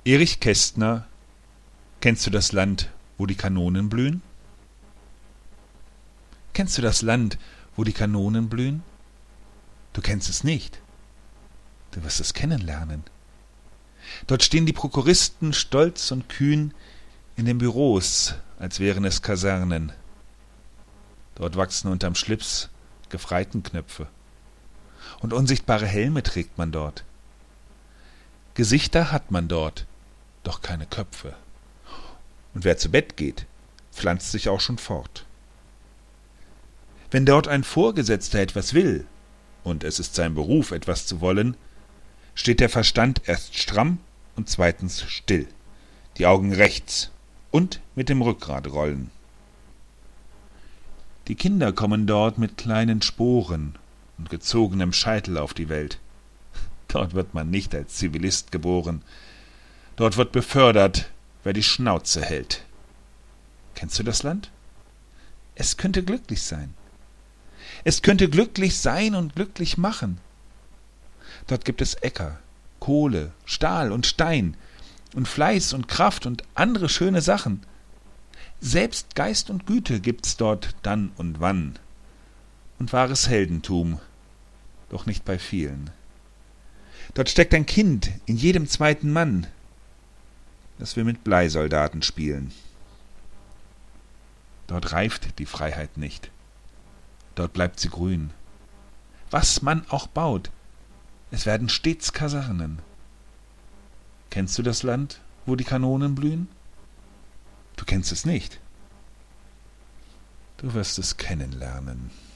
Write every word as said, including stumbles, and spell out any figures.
Erich Kästner, kennst du das Land, wo die Kanonen blühen? Kennst du das Land, wo die Kanonen blühen? Du kennst es nicht. Du wirst es kennenlernen. Dort stehen die Prokuristen stolz und kühn in den Büros, als wären es Kasernen. Dort wachsen unterm Schlips Gefreitenknöpfe. Und unsichtbare Helme trägt man dort. Gesichter hat man dort, doch keine Köpfe. Und wer zu Bett geht, pflanzt sich auch schon fort. Wenn dort ein Vorgesetzter etwas will, und es ist sein Beruf, etwas zu wollen, steht der Verstand erst stramm und zweitens still, die Augen rechts und mit dem Rückgrat rollen. Die Kinder kommen dort mit kleinen Sporen und gezogenem Scheitel auf die Welt. Dort wird man nicht als Zivilist geboren. Dort wird befördert, wer die Schnauze hält. Kennst du das Land? Es könnte glücklich sein. Es könnte glücklich sein und glücklich machen. Dort gibt es Äcker, Kohle, Stahl und Stein und Fleiß und Kraft und andere schöne Sachen. Selbst Geist und Güte gibt's dort dann und wann. Und wahres Heldentum, doch nicht bei vielen. Dort steckt ein Kind in jedem zweiten Mann, das will mit Bleisoldaten spielen. Dort reift die Freiheit nicht. Dort bleibt sie grün. Was man auch baut, es werden stets Kasernen. Kennst du das Land, wo die Kanonen blühen? Du kennst es nicht. Du wirst es kennenlernen.